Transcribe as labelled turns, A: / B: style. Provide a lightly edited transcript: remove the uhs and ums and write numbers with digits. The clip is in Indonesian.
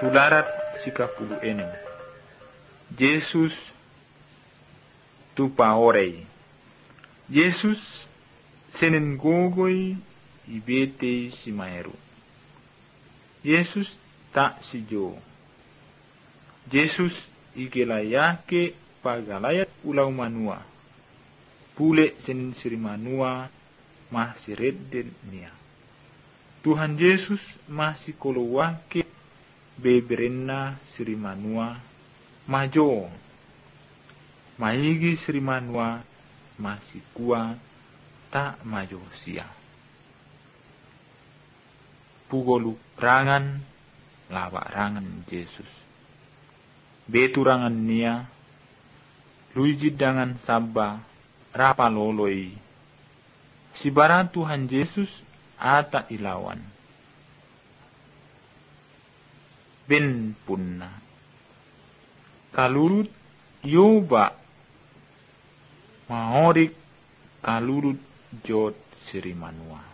A: Tularat 36. Yesus tupaorei. Yesus senen gogoi ibete si maeru. Yesus tak sijo. Yesus igelayake pagalayat ulau manua. Pule senen siri manua masih redden nia. Tuhan Yesus masih kolowake beberenna siri manua majo. Maigi siri manua masih kuat tak majo sia. Pugolu rangan lawak rangan Yesus. Betu rangan nia luiji dangan sabba rapa loloi. Si bara Tuhan Yesus ata ilawan. Ben punna. Kalurut yoba mahorik kalurut jod siri manua.